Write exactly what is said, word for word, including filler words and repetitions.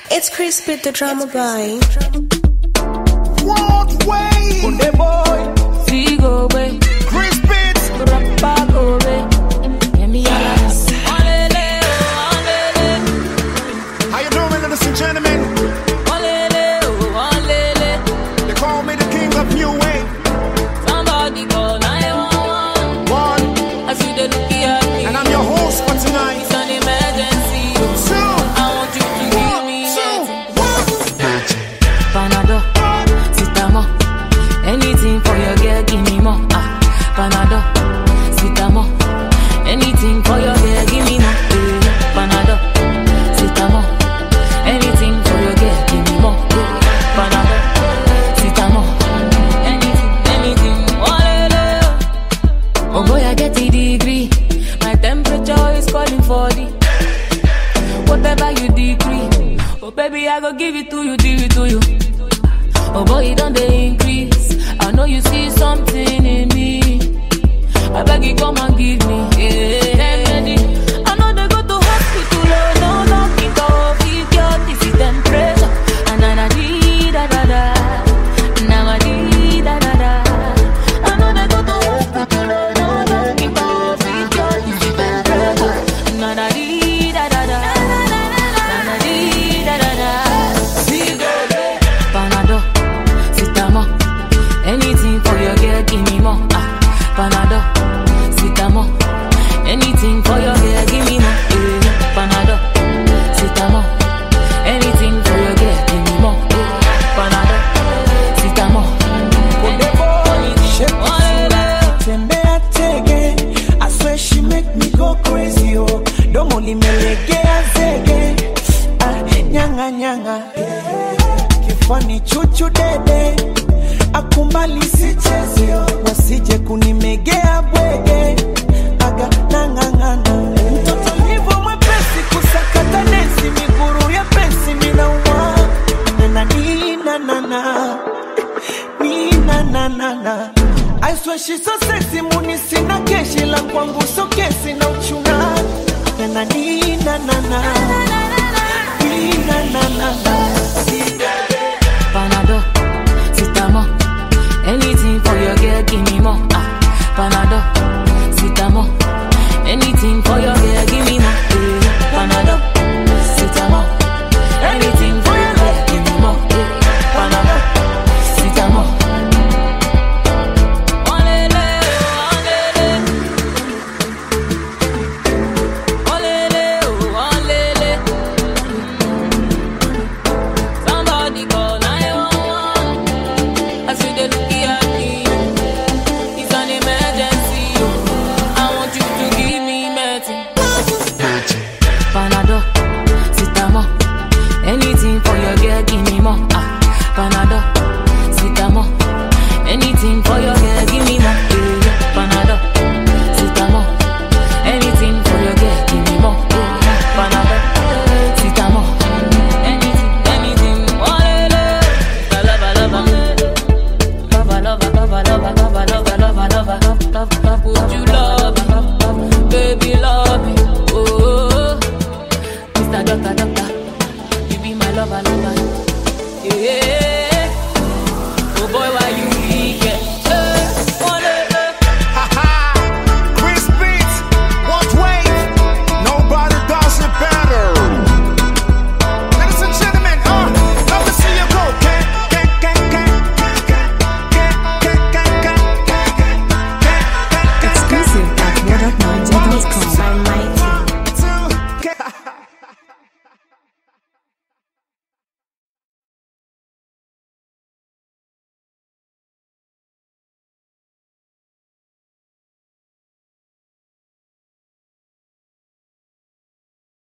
It's Chris Pitt, the drama boy. What way? Kunde boy. Figo way. Chris Pitt. Rapago way. Yemi alas. Olele, olele. How you doing, ladies and gentlemen? Olele, olele. They call me the king of new wave. Somebody call nine one one. One. I see the look at me. And I'm your host for tonight. It's an emergency. Two. I want you to give me Two. Panadol, Citamo. Anything for your girl, give me more. Ah, Panadol, Citamo. Anything for your girl, give me more. Eh, Panadol, Citamo. Anything for your girl, give me more. Eh, Panadol, Citamo. Anything, anything. Oh boy, I get the degree. My temperature is calling for the whatever you decree. Oh baby, I go give it to you, give it to you. Oh boy, it don't they increase. I know you see something in me. I beg you, come and give me. Yeah. I know they go to hospital, oh no, knock it off. If your this is temperature, and I dee da da da, now I dee da da da. I know they go to hospital, oh no, knock it off. If your this is temperature, and I dee da da da, now I dee da da da. Panadol, Citamo. Anything for your girl, give me more. Ah, Panadol, Citamo. Anything for your girl, give me more. Eh, Panadol, Citamo. Anything for your girl, give me more. Eh, Panadol, Citamo. Tembea tege, I swear she make me go crazy. Oh, don't only melege azege. Ah, nyanga nyanga. Kifani chuchu dede, akumbali sicheze. Wasije kunimegea bwege, aga nangangana. Mtoto hivyo mwepesi kusakata nesi, miguru ya pesi minauma. Nana nina nana, nina nana nana. I swear she's so sexy, muni sina keshi la kwangu so kesi na uchuna. Nana nina nana, nina nana nana. Panadol, Citamo. Anything for your girl, give me more. Ah, Panadol, Citamo. Anything for your girl, give me more. Eh, Panadol, Citamo. Anything for your girl, give me more. Eh, Panadol, Citamo. Olele, olele, olele, olele. Somebody call nine one one. I see the look at me. It's an emergency. I want you to give me medicine. Panadol, Citamo. Anything for your girl, give me more. Ah, Panadol, Citamo. Anything for your girl, give me more. Eh, Panadol, Citamo. Anything for your girl, give me more. Eh, Panadol, Citamo. Anything, anything. Olele. Lava, lava, lava, lava, lava, lava, lava, lava, lava, lava, lava, lava. Would you love me, baby, love me? Oh, Mister Doctor, Doctor, you be my lover, lover. Yeah.